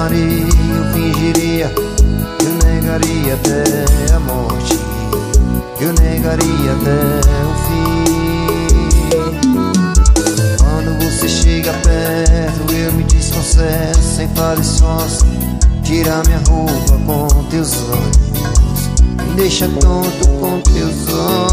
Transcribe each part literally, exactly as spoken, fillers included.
afirmaria, eu fingiria, eu negaria até a morte, eu negaria até o fim. Quando você chega perto, eu me desconcerto, sem fazer esforço, tira minha roupa com teus olhos, me deixa tonto com teus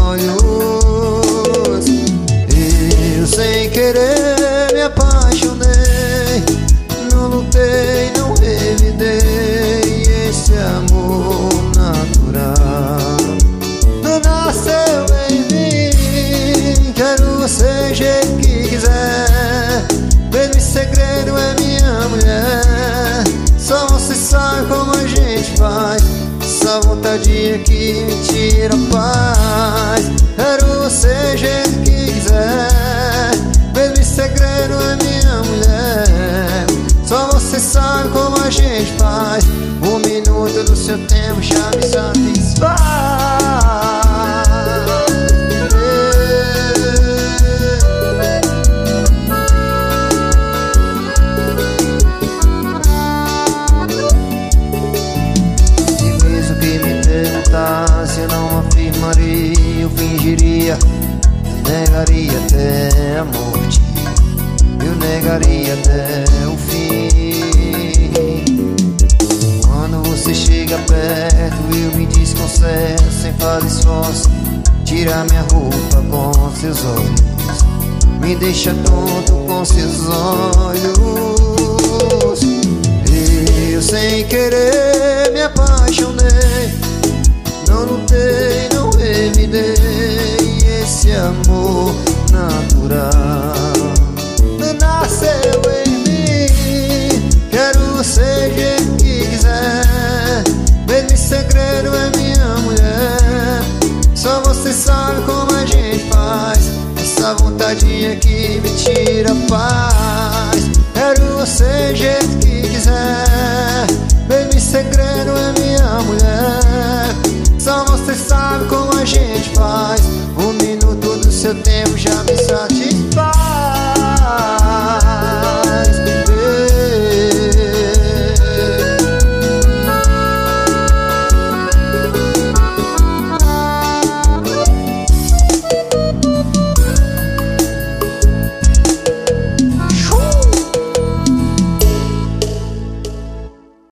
olhos. Eu sem querer me apaixonei, não lutei, não revidei esse amor natural. Não nasceu em mim, quero você do jeito que quiser, mesmo em segredo é minha mulher. Só você sabe como a gente faz, essa vontade que me tira a paz. Quero você do jeito que quiser, mesmo em segredo é minha mulher. Só você sabe como a gente faz, um minuto do seu tempo já me satisfaz. E mesmo que me perguntasse, eu não afirmaria, eu fingiria, eu negaria até a morte, eu negaria até o fim. Quando você chega perto, eu me desconcerto, sem fazer esforço, tira minha roupa com seus olhos, me deixa tonto com seus olhos. Eu sem querer me apaixonei, não lutei, não revidei esse amor natural. Não nasceu em mim, quero você do jeito que quiser, mesmo em segredo é minha mulher. Só você sabe como a gente faz, essa vontade que me tira a paz. Quero você do jeito que quiser, mesmo em segredo é minha mulher. Só você sabe como a gente faz, um minuto do seu tempo